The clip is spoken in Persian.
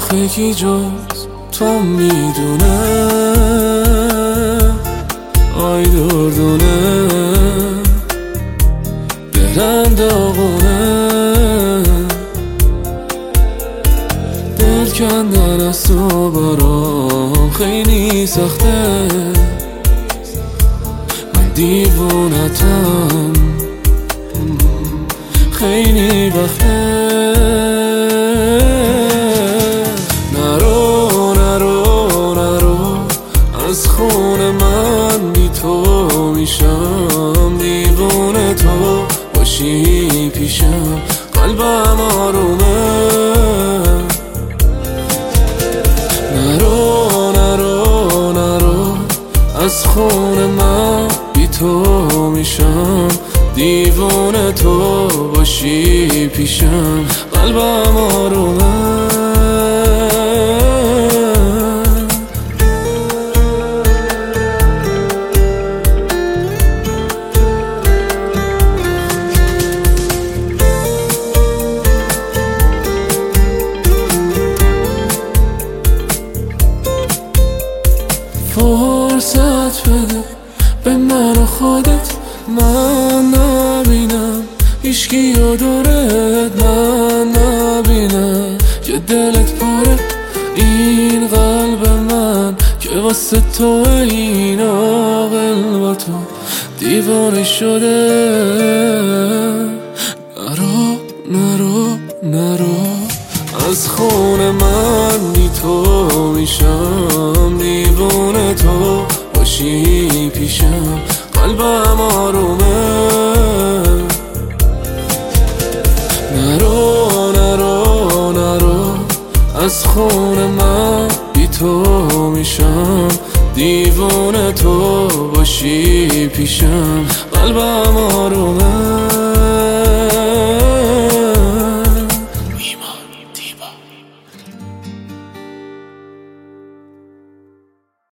آخه کی جز تو میدونه، آی دردونه دلم داغونه، دل کندن از تو برام خیلی سخته، من دیوونتم خیلی وقته. نرو نرو نرو از خون من، بی تو میشم دیوونه، تو باشی پیشم قلبم آرومه. نرو نرو نرو از خون من، بی تو میشم دیوونه، تو باشی پیشم قلبم آرومه. فرصت بده به من و خودت، من نبینم هیچکی و دورت، من نبینم که دلت پره این قلب من که واسه تو این عاقل با تو دیوانه شده. نرو نرو نرو از خون من، بی تو میشم دیوونه، تو باشی پیشم قلبم آرومه. نرو نرو نرو از خون من، بی تو میشم دیوونه، تو باشی پیشم قلبم آرومه.